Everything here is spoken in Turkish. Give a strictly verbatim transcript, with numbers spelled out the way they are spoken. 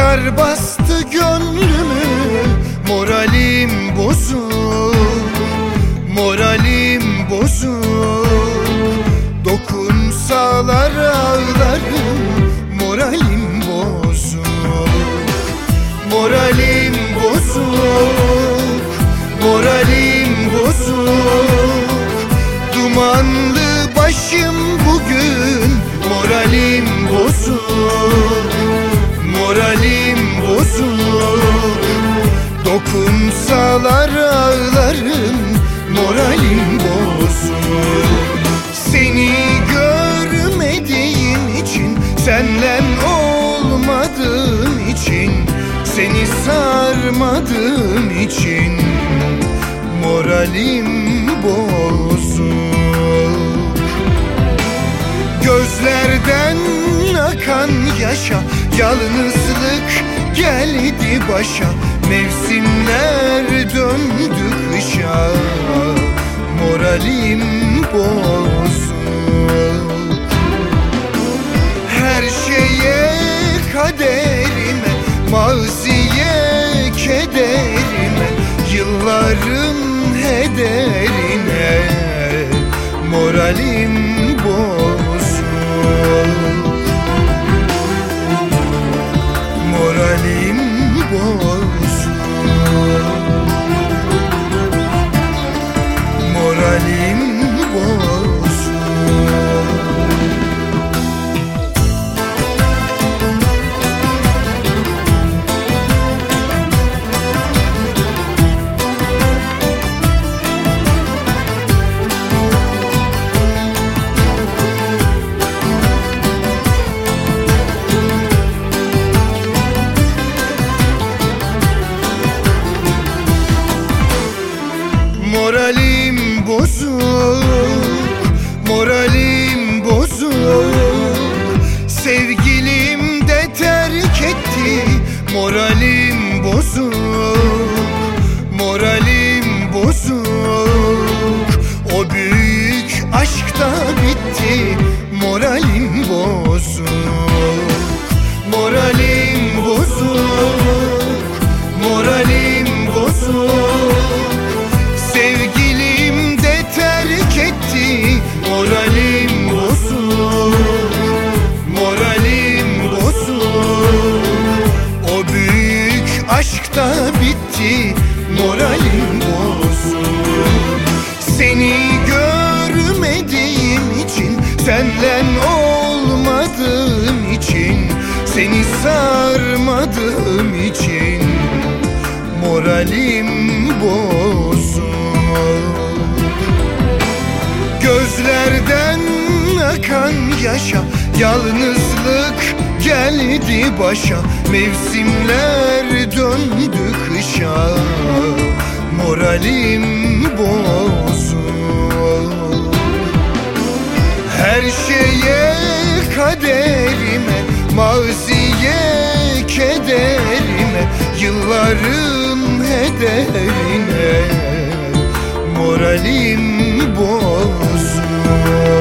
Yar bastı gönlümü, moralim bozuk, moralim bozuk. Dokunsalar ağlarım, moralim bozuk, moralim bozuk, moralim bozuk. Dumanlı başım bugün, moralim bozuk, moralim bozuk. Dokunsalar ağlarım, moralim bozuk. Seni görmediğim için, senden olmadığım için, seni sarmadığım için moralim bozuk. Gözlerden akan yaşa, yalnızlık geldi başa. Mevsimler döndü kışa, moralim bozuk. Her şeye kaderime, maziye kederime, yılların hederine moralim bozuk, moralim bozuk, moralim bozuk. Moralim bozuk, moralim bozuk. Sevgilim de terk etti, moralim bozuk, moralim bozuk. O büyük aşk da bitti, moralim bozuk, moralim bozuk, moralim bozuk. Sevgilim de terk etti, moralim bozuk, moralim bozuk. O büyük aşk da bitti, moralim bozuk. Seni görmediğim için, senden olmadığım için, seni sarmadığım için moralim bozuk. Gözlerden akan yaşa, yalnızlık geldi başa. Mevsimler döndü kışa, moralim bozuk. Her şeye kaderime, maziye kederime, yılların hederine moralim bozuk.